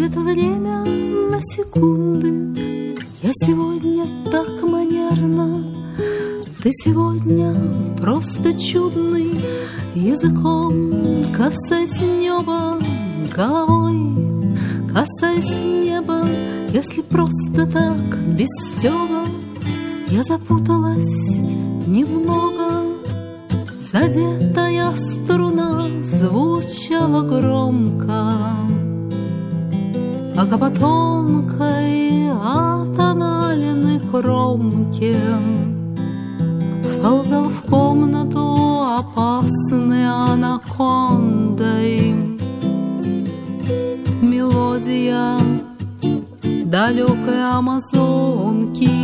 Делит время на секунды. Я сегодня так манерна, ты сегодня просто чудный. Языком касаюсь неба, головой касаюсь неба. Если просто так, без стёба, я запуталась немного. Задетая струна звучала громко, пока по тонкой атональной кромке вползал в комнату опасной анакондой. Мелодия далекой амазонки.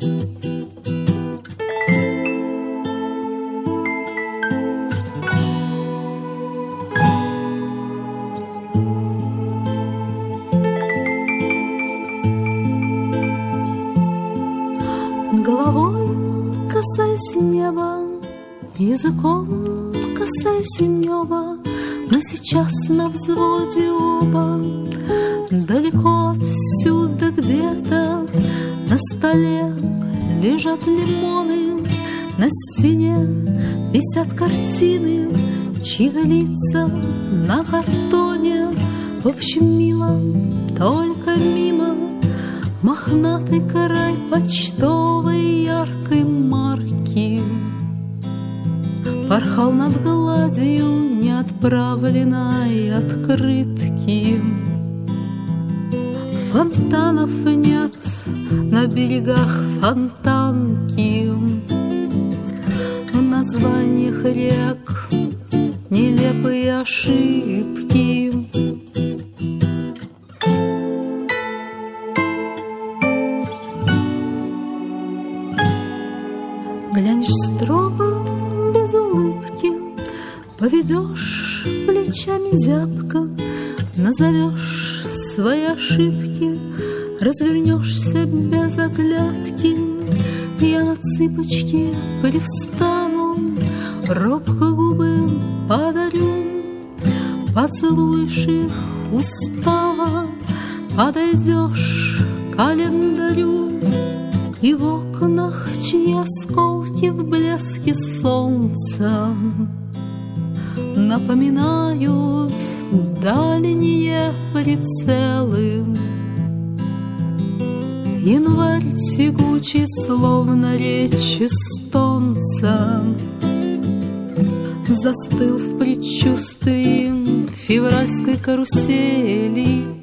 Головой касаюсь неба, языком касаюсь неба. Мы сейчас на взводе оба. Далеко отсюда где-то на столе лежат лимоны, на стене висят картины, чьи-то лица на картоне. В общем, мило, только мимо мохнатый край почтовой яркой марки порхал над гладью неотправленной открытки. Фонтанов нет на берегах Фонтанки, в названиях рек нелепые ошибки. Глянешь строго, без улыбки, поведешь плечами зябко, назовешь свои ошибки, развернешься без оглядки. Я на цыпочки привстану, робко губы подарю, поцелуешь их устало, подойдешь к календарю. И в окнах, чьи осколки в блеске солнца напоминают дальние прицелы. Январь тягучий, словно речь эстонца, застыл в предчувствии февральской карусели.